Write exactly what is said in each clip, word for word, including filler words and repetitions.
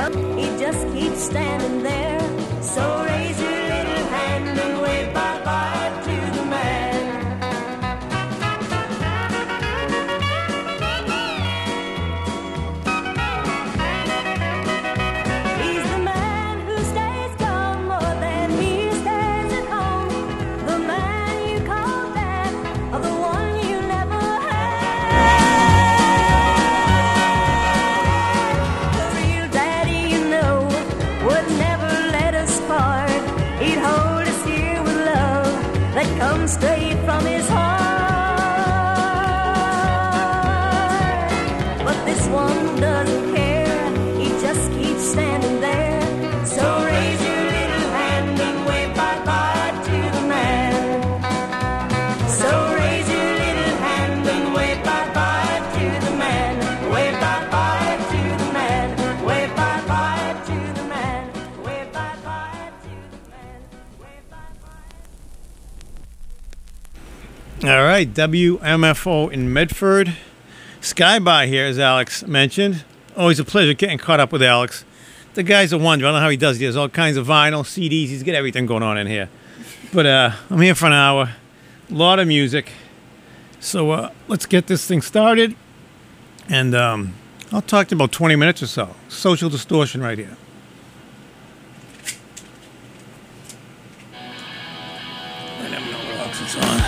He just keeps standing there. So raise your little hand and wave bye-bye to the man. He's the man who stays gone more than he stays at home. The man you call dad, or the one you never had. The real daddy, you know, would never let us part. He'd hold us here with love that comes straight from his heart. But this one doesn't care. He just keeps standing there. So raise your little hand and wave bye-bye to the man. So raise your little hand and wave bye-bye to the man. Wave bye-bye to the man. Wave bye-bye to the man. Wave bye-bye to the man. Wave bye-bye. All right, W M F O in Medford. Skyby here, as Alex mentioned. Always a pleasure getting caught up with Alex. The guy's a wonder. I don't know how he does it. He has all kinds of vinyl, C Ds. He's got everything going on in here. But uh, I'm here for an hour. A lot of music. So uh, let's get this thing started. And um, I'll talk to you about twenty minutes or so. Social Distortion right here. I never know what else it's on.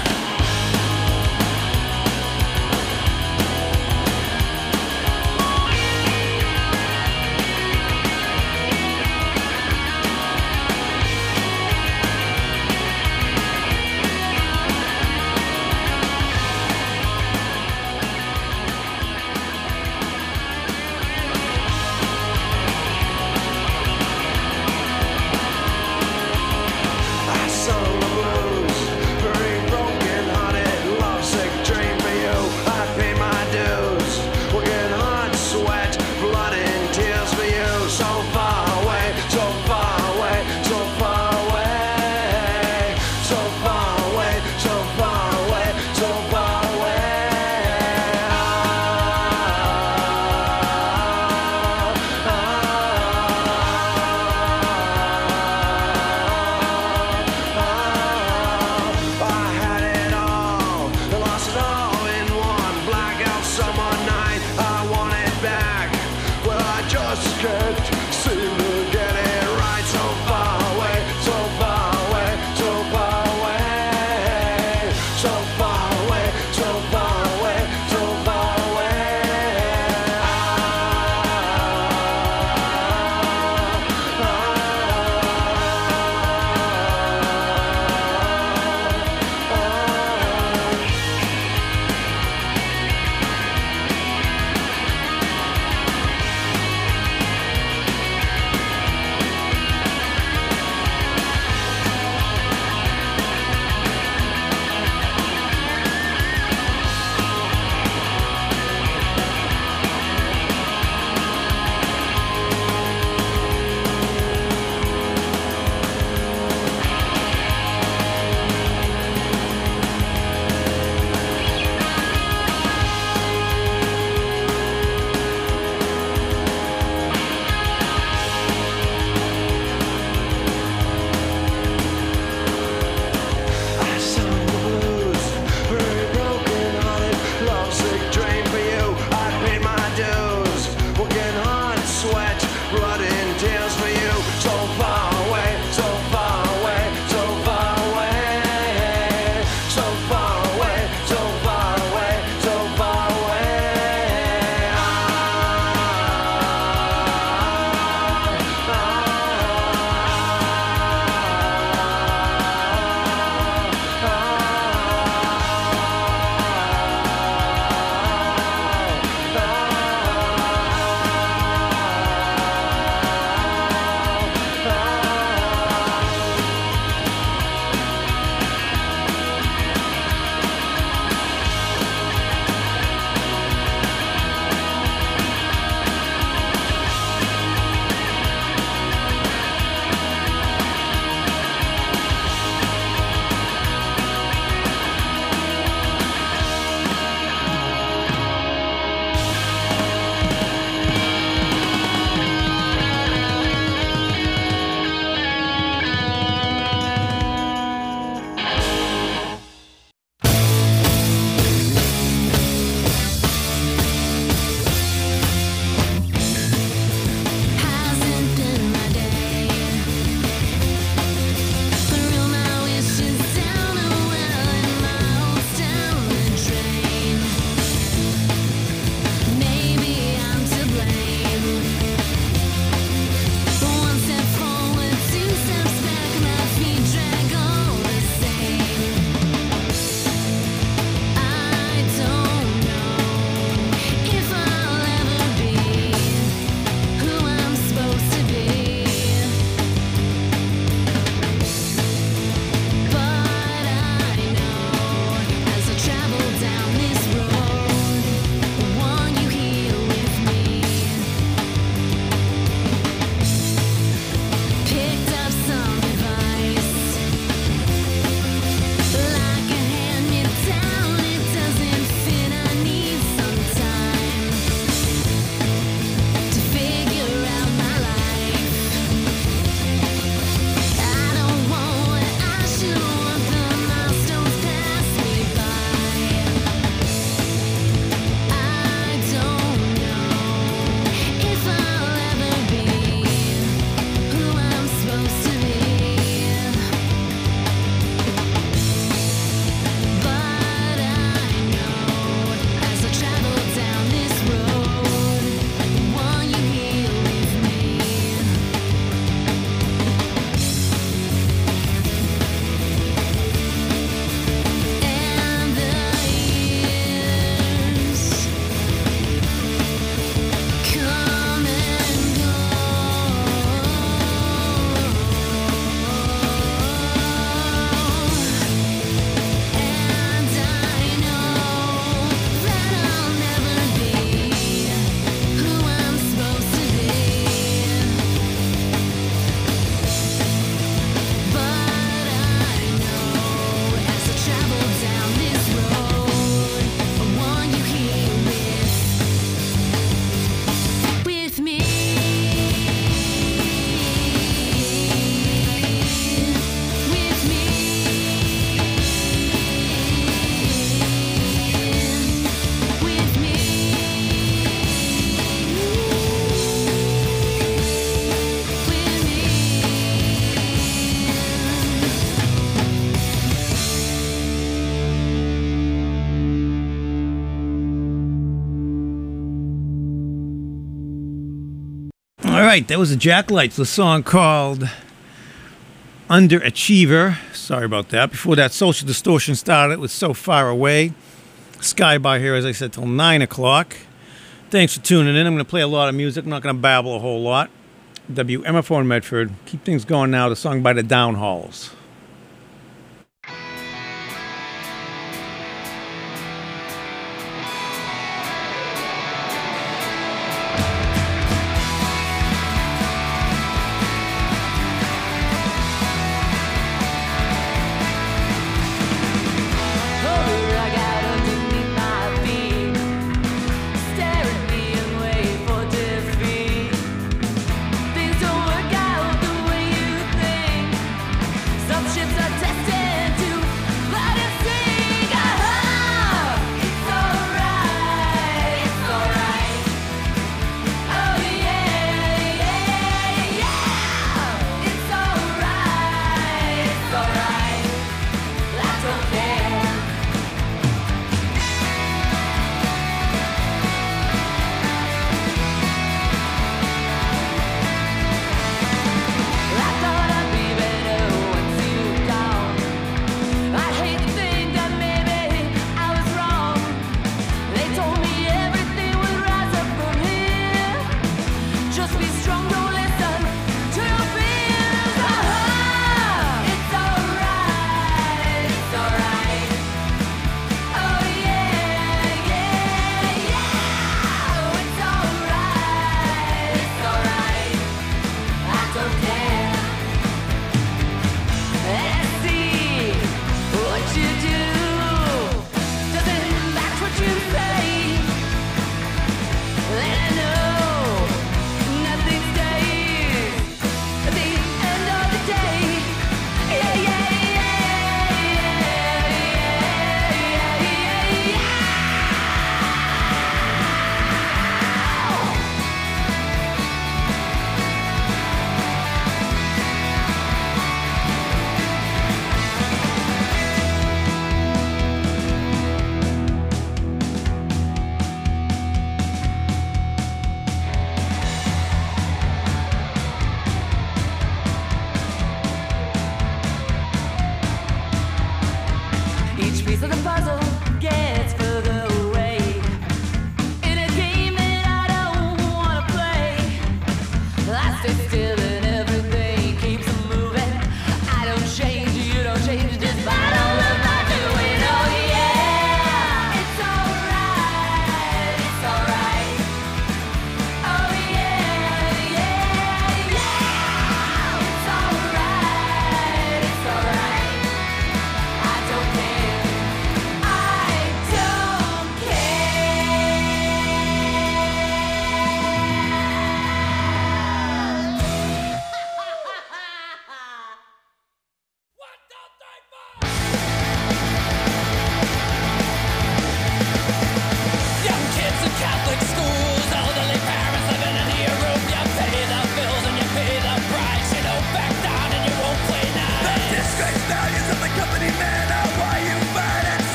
All right, that was the Jacklights, the song called Underachiever. Sorry about that. Before that, Social Distortion started with So Far Away. Skybar here, as I said, till nine o'clock. Thanks for tuning in. I'm going to play a lot of music. I'm not going to babble a whole lot. W M F O in Medford. Keep things going now. The song by the Downhalls.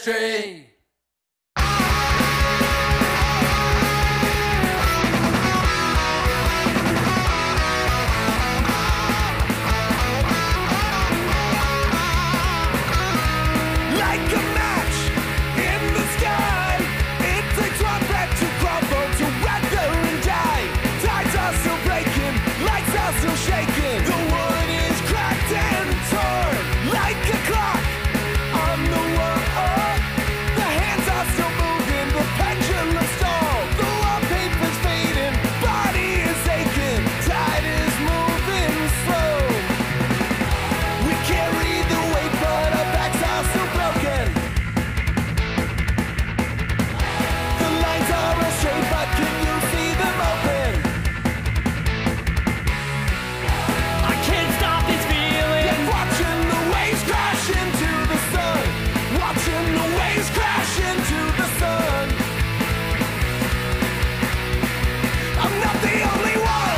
industry. Like a match in the sky, it takes one breath to crumble, to weather and die. Tides are still breaking, lights are still shaking. The wood is cracked and torn like a clock on the wall. The hands are still moving, the pendulum stalled. The wallpaper's fading, body is aching, tide is moving slow. We carry the weight, but our backs are still broken. The lines are all straight, but can you see them open? I can't stop this feeling. Like watching the waves crash into the sun. Watching the waves crash into the sun. I'm not the only one.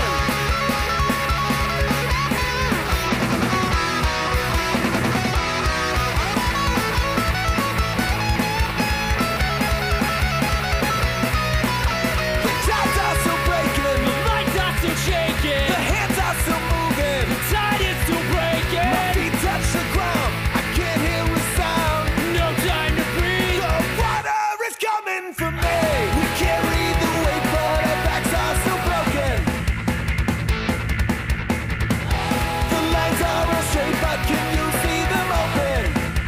The tides are still breaking. Lights are still shaking. The hands are still moving. Tide is still breaking. My feet touch the ground. I can't hear a sound. No time to breathe. The water is coming for me. We carry the weight, but our backs are still broken. The lines are all straight, but can you see them open?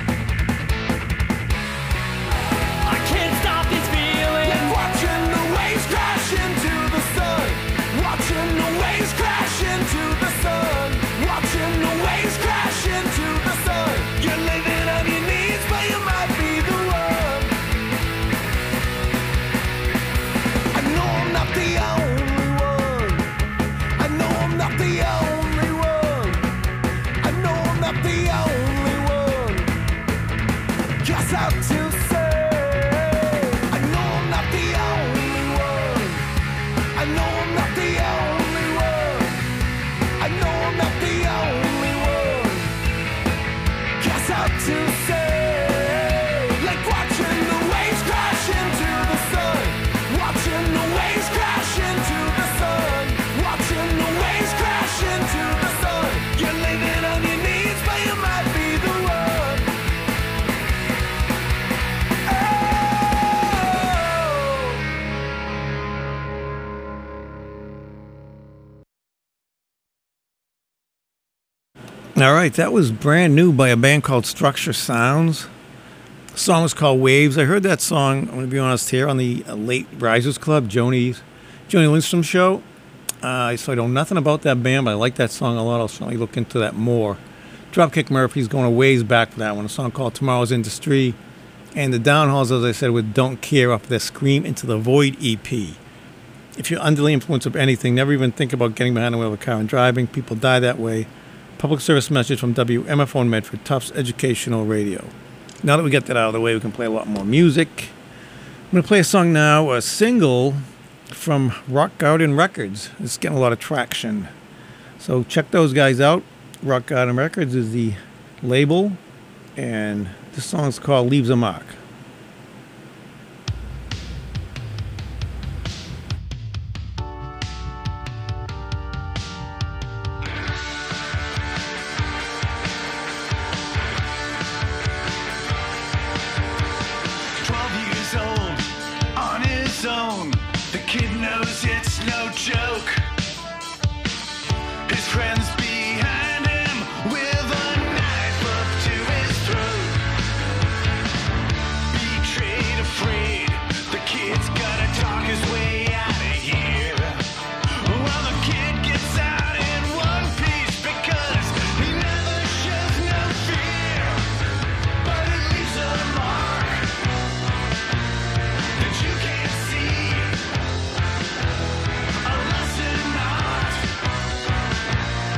I can't stop this feeling. Like watching the waves crash into the sun. Watching the waves crash into the sun. Watching the waves crash into the sun. You're living on your knees, but you might be the one. I know I'm not the only one. I know I'm not the only one. I know I'm not the only one. Just out to say, I know I'm not the only one. I know I'm not the only one. I know I'm not the only one. Just out to say, like watching the waves crash into the sun. Watching the waves crash into the sun. Watching the waves crash into the sun. You're living on your knees, but you might be the one. All right, that was brand new by a band called Structure Sounds. The song was called Waves. I heard that song, I'm going to be honest, here on the uh, Late Risers Club, Joni's, Joni Lindstrom show. Uh, so I know nothing about that band, but I like that song a lot. I'll certainly look into that more. Dropkick Murphys going a ways back for that one. A song called Tomorrow's Industry. And the Downhauls, as I said, with Don't Care off their Scream Into the Void E P. If you're under the influence of anything, never even think about getting behind the wheel of a car and driving. People die that way. Public service message from W M F O in Medford, Tufts Educational Radio. Now that we get that out of the way, we can play a lot more music. I'm going to play a song now, a single from Rock Garden Records. It's getting a lot of traction. So check those guys out. Rock Garden Records is the label, and this song's called Leaves a Mark. twelve years old, on his own. The kid knows it's no joke. His friends behind him with a knife up to his throat. Betrayed, afraid, the kid's gotta talk his way out of here. Well, the kid gets out in one piece because he never shows no fear. But it leaves a mark that you can't see. A lesson not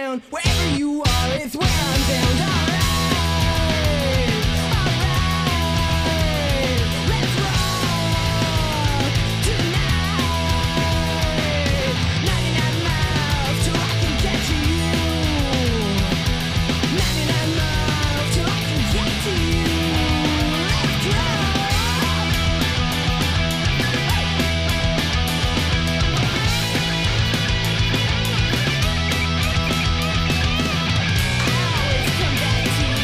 down. Wherever you are, it's where I'm bound. Alright, alright, let's rock tonight. ninety-nine miles till I can get to you. ninety-nine miles till I can get to you. Let's rock. Always come back to you.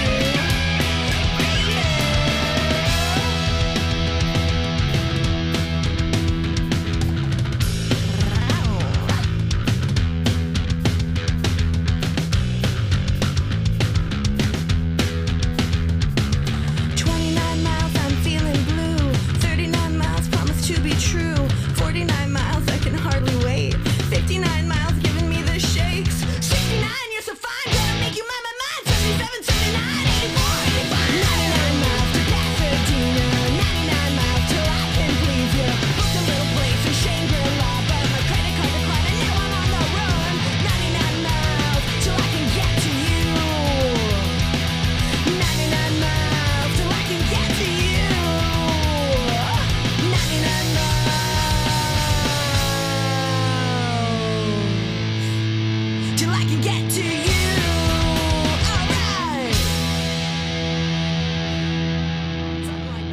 twenty-nine miles, I'm feeling blue. thirty-nine miles, promise to be true. forty-nine miles, I can hardly wait. fifty-nine miles, giving me the shakes. sixty-nine, you're so fine, gonna make you mine, my mind. seventy-seven, seventy-nine, eighty-four, eighty-five. ninety-nine miles to Pasadena. ninety-nine miles till I can please you. Booked a little place in Shangri-La, but my credit card declined and now I'm on the run. ninety-nine miles till I can get to you. ninety-nine miles till I can get to you. ninety-nine miles till I can get to you. Alright. Something like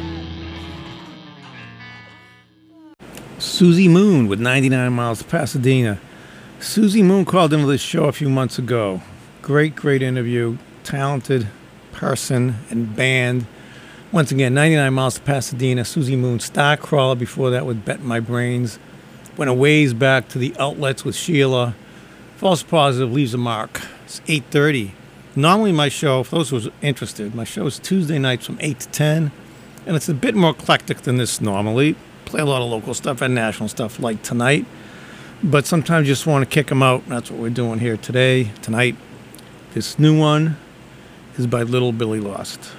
that. Susie Moon with ninety-nine miles to Pasadena. Susie Moon called into this show a few months ago. Great, great interview. Talented person and band. Once again, ninety-nine miles to Pasadena. Susie Moon, Starcrawler before that with Bet My Brains. Went a ways back to the Outlets with Sheila. False Positive leaves a mark. It's eight thirty. Normally my show, for those who are interested, my show is Tuesday nights from eight to ten. And it's a bit more eclectic than this normally. Play a lot of local stuff and national stuff like tonight. But sometimes you just want to kick them out. That's what we're doing here today, tonight. This new one is by Little Billy Lost.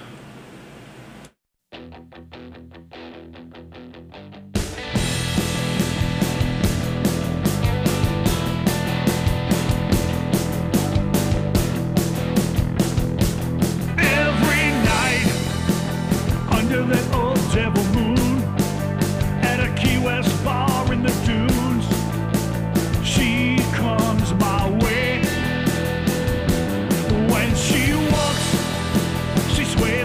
Every night under that old devil moon at a Key West bar in the dunes, she comes my way. When she walks, she sways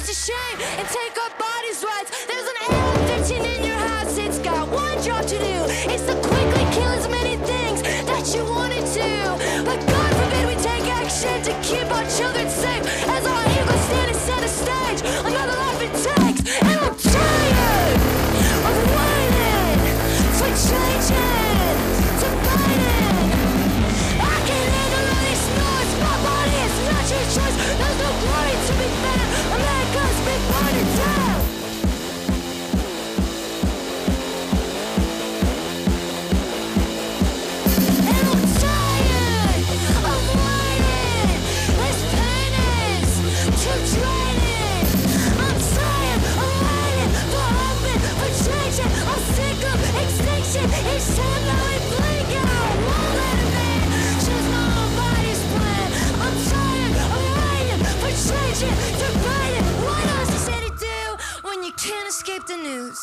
us to shame and take our bodies' rights. There's an A R fifteen in your house, it's got one job to do. It's to quickly kill as many things that you wanted to. But God forbid we take action to keep our children safe. As our eagles stand and set a stage, another life it takes. And I'm tired of waiting for changing to fighting. I can't handle all this noise. My body is not your choice. There's no glory to be found. America's been burning down. And I'm tired of waiting. This pain is too draining. I'm tired of waiting for open, for changing. I'm sick of extinction. Each time that we blink, and I won't let it be. Choose my own body's plan. I'm tired of waiting for changing, dividing. What else is there to do when you can't escape the news?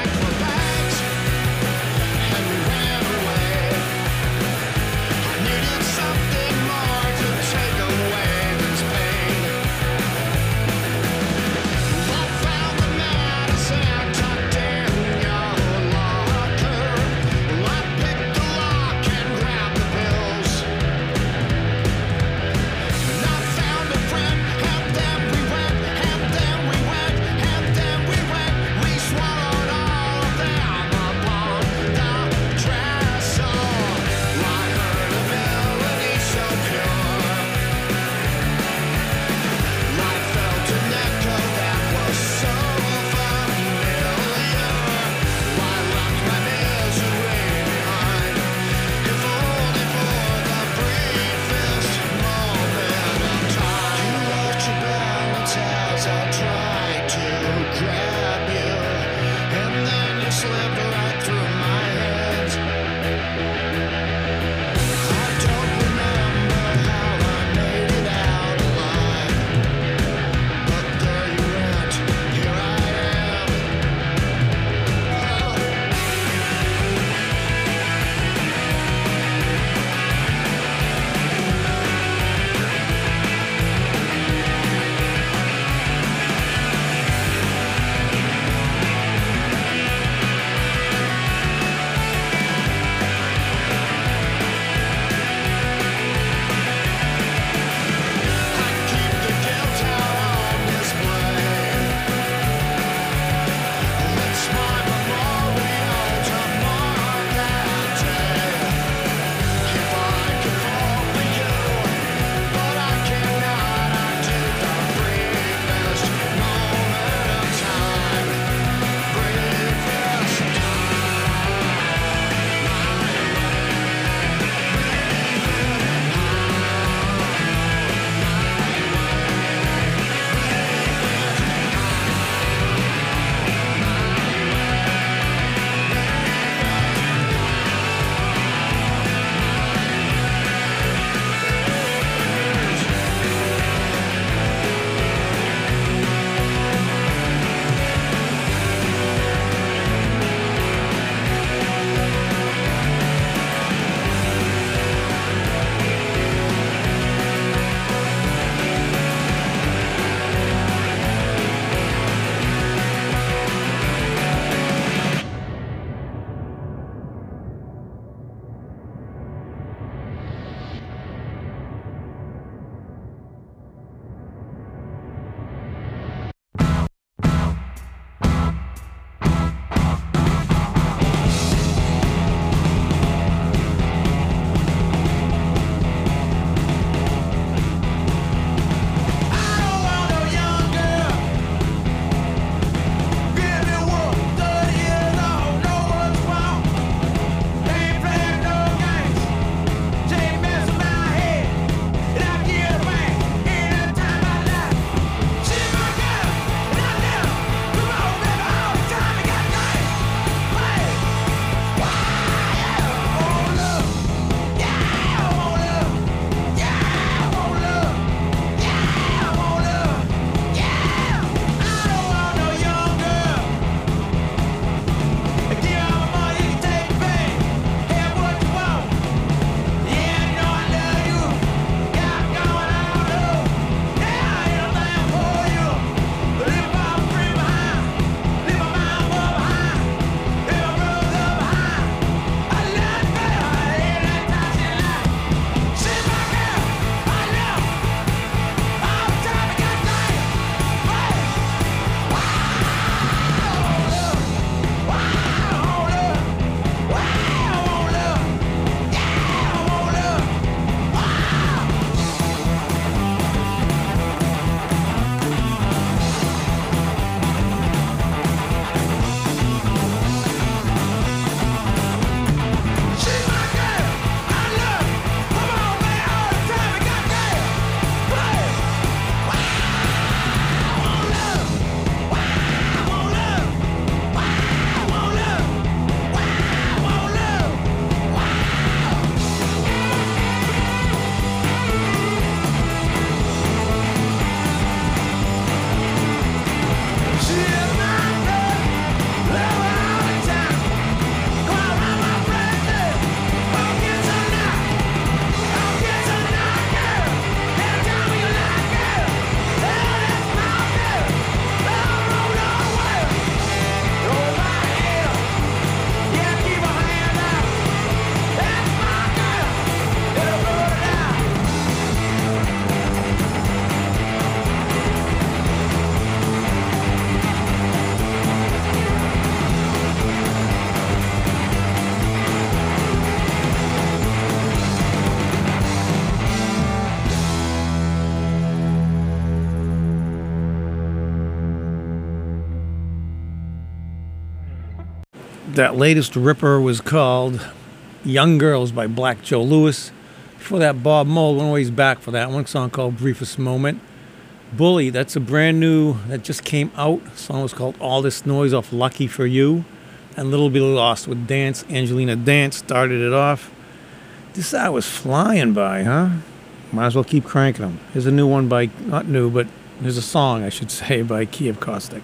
I needed That latest ripper was called Young Girls by Black Joe Lewis. Before that, Bob Mould went ways back for that one song called Briefest Moment. Bully, that's a brand new, that just came out. The song was called All This Noise off Lucky For You. And Little Bit Lost with Dance. Angelina Dance started it off. This hour was flying by, huh? Might as well keep cranking them. Here's a new one by, not new, but here's a song, I should say, by Kiev Kostek.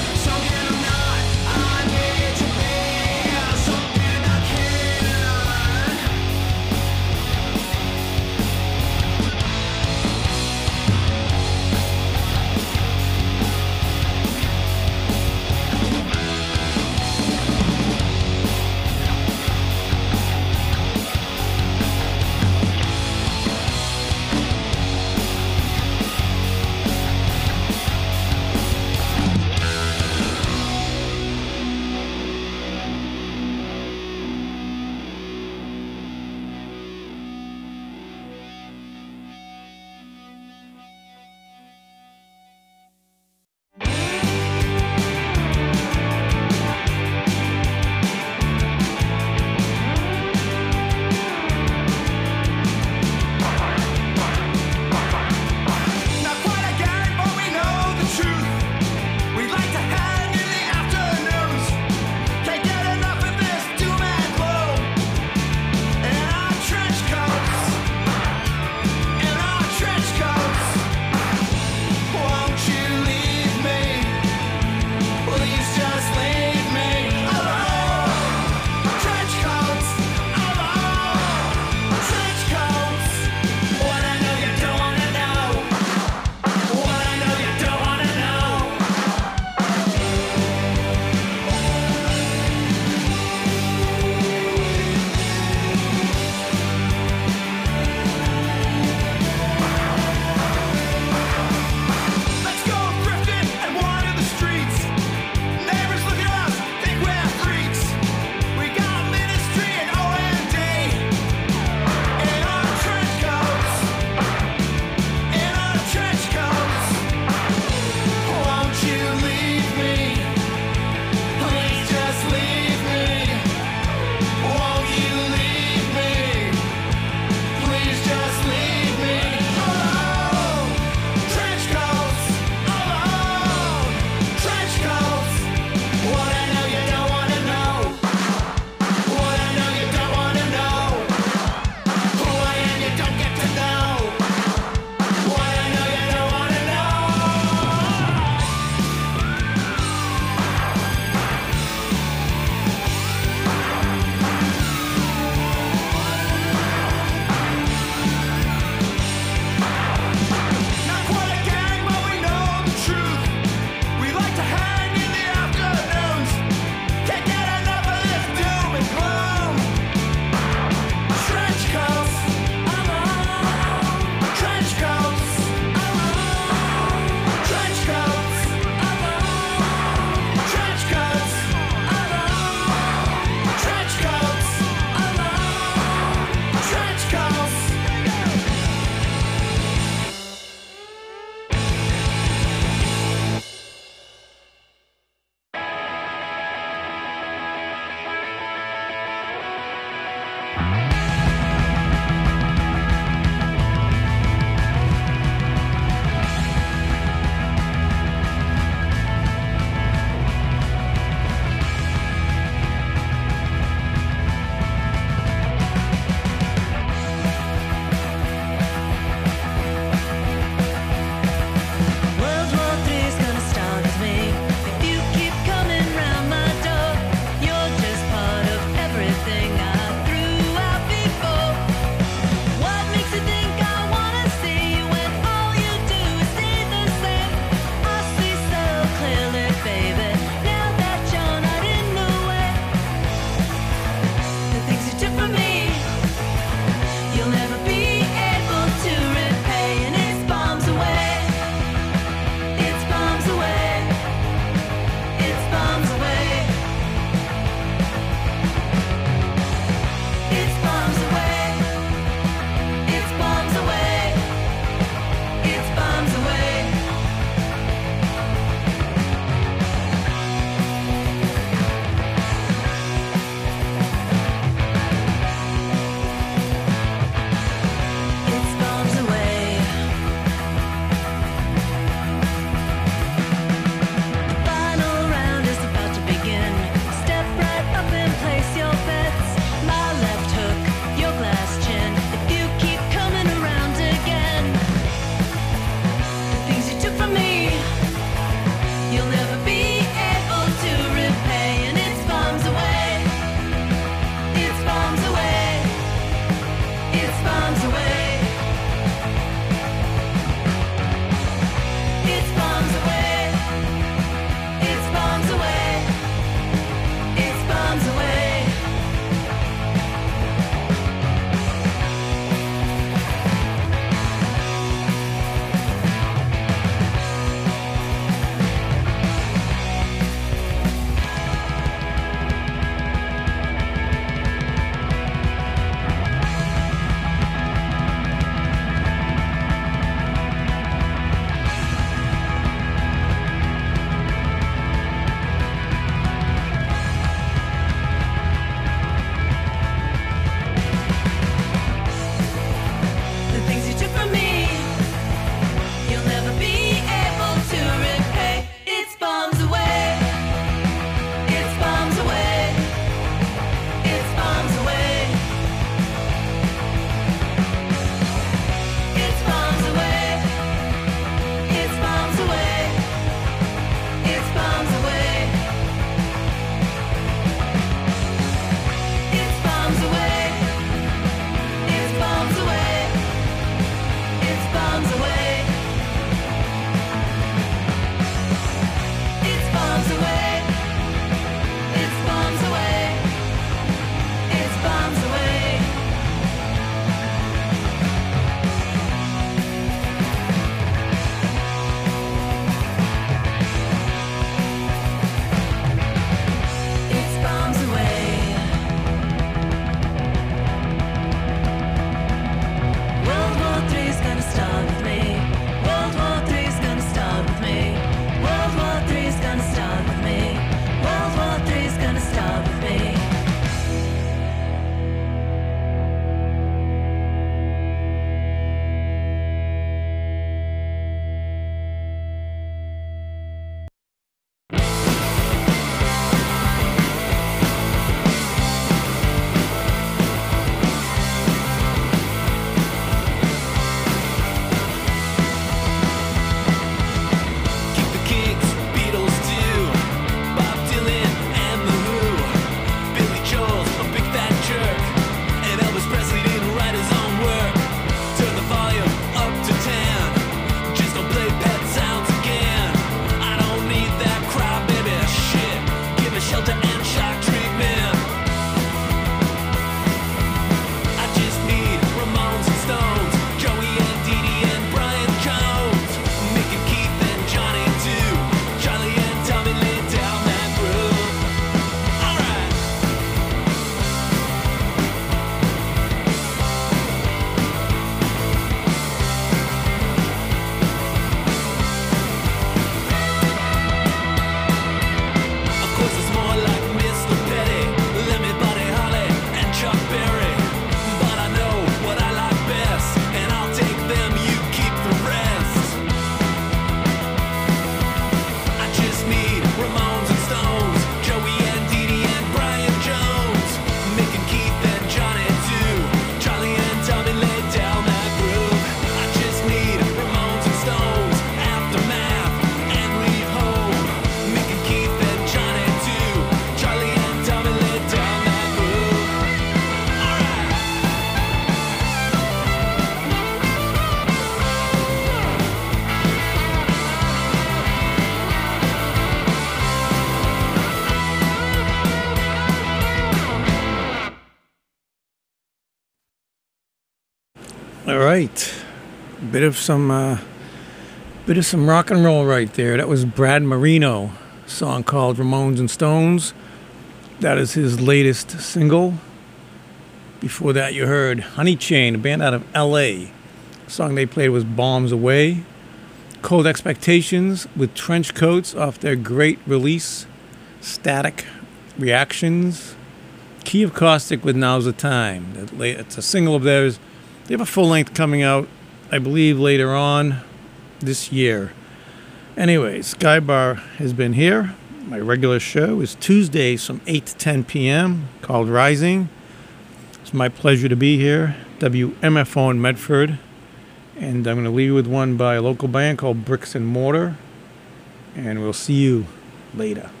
All right, bit of some, uh, bit of some rock and roll right there. That was Brad Marino, a song called Ramones and Stones. That is his latest single. Before that, you heard Honey Chain, a band out of L A. The song they played was Bombs Away. Cold Expectations with Trench Coats off their great release, Static Reactions. Key of Caustic with Now's the Time. It's a single of theirs. They have a full length coming out, I believe, later on this year. Anyway, Skybar has been here. My regular show is Tuesdays from eight to ten p.m. called Rising. It's my pleasure to be here. W M F O in Medford. And I'm going to leave you with one by a local band called Bricks and Mortar. And we'll see you later.